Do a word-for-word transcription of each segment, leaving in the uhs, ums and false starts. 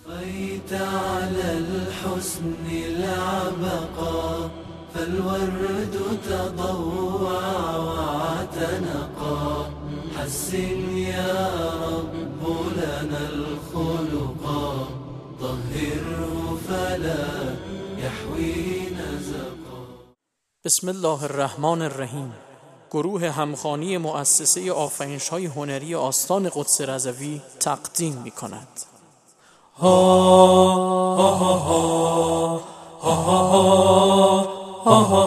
طفيت على الحسن العبقى فالورد تضوع واعتنقا حسن يا رب لنا الخلقا طهره فلا يحوي نزقا. بسم الله الرحمن الرحیم. گروه همخوانی مؤسسه آفرینش‌های هنری آستان قدس رضوی تقدیم می‌کند. ها ها ها ها ها ها ها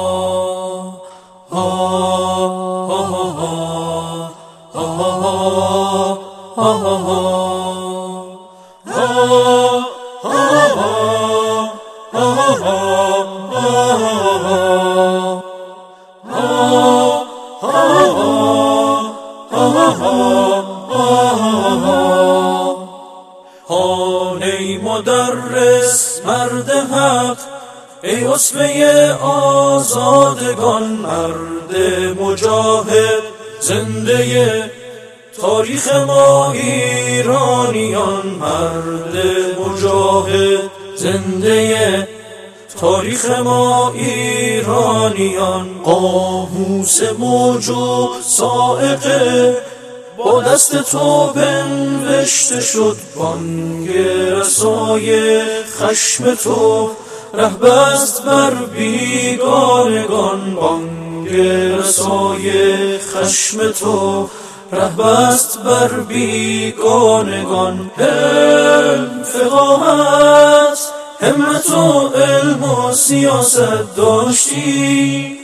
هان ای مدرس مرد حق، ای اسوه آزادگان، مرد مجاهد زنده تاریخ ما ایرانیان، مرد مجاهد زنده تاریخ ما ایرانیان. قاموس موجود صاعقه با دست تو بنوشته شد، بانگ رسای خشم تو ره بست بر بیگانگان، بانگ رسای خشم تو ره بست بر بیگانگان. علم، فقاهت، همت و علم و سیاست داشتی،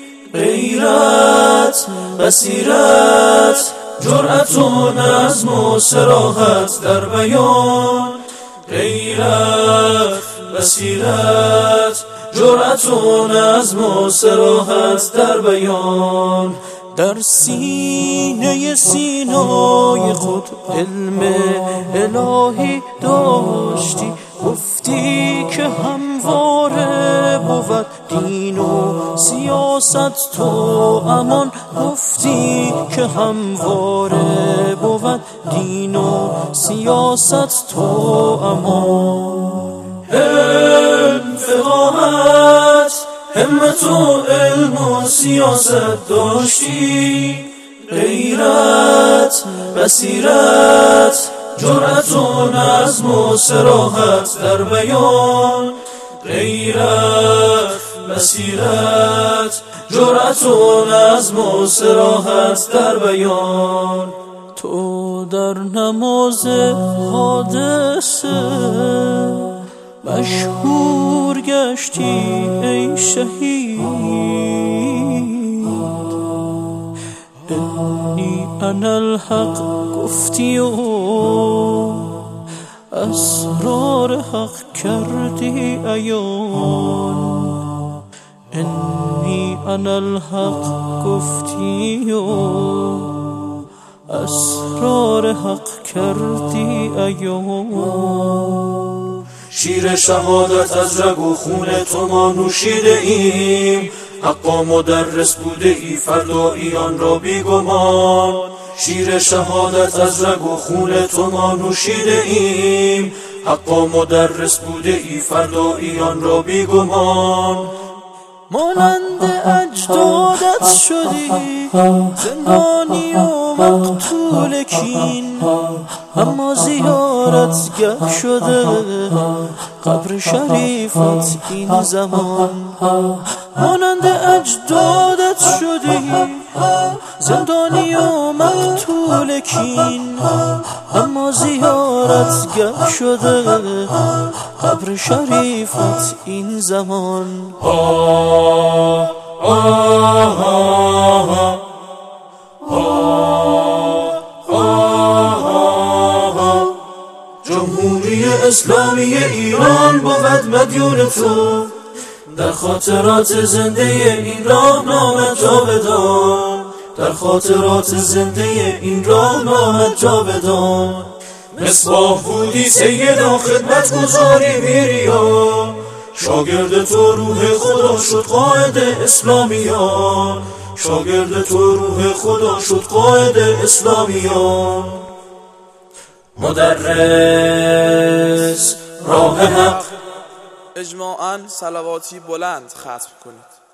غیرت، بصیرت، جرأت و نظم و صراحت در بیان، غیرت، بصیرت، جرأت و نظم و صراحت در بیان. در سینه سینای خود علم الهی داشتی، گفتی که همواره بود دین و سیاست تو امان، گفتی که همواره بود دین و سیاست تو امان. علم، فقاهت، همت و علم و سیاست داشتی، غیرت، بصیرت، جرأت و نظم و صراحت در بیان، غیرت، بصیرت، جرأت و نظم و صراحت در بیان. تو در نماز حادثه مشهور گشتی ای شهید، انی انا الحق گفتی و اسرار حق کردی عیان، انی انا الحق گفتی و اسرار حق کردی عیان. شیر شهادت از رگ و خون تو ما نوشیده ایم، حقا مدرس بوده ای فرداییان را بیگمان. شیر شهادت از رگ و خون تو ما نوشیده ایم، حقا مدرس بوده ای فرداییان را بیگمان. مانند اجدادت شدی زندانی و مقتول کین، اما زیارتگه شده قبر شریفت این زمان. مانند اجدادت شدی زندانی و مقتول کین، اما زیارتگه شده قبر شریفت این زمان. آه آه آه جمهوری اسلامی ایران بود مدیون تو، در خاطرات زنده این راهنامه جاودان، در خاطرات زنده این راهنامه جاودان. مصباح بودی سیدا خدمت گزاری میریا، شاگرد تو روح خدا شد قائد اسلامیان، شاگرد تو روح خدا شد قائد اسلامیان. مدرس راه حق. اجماعاً صلواتی بلند ختم کنید.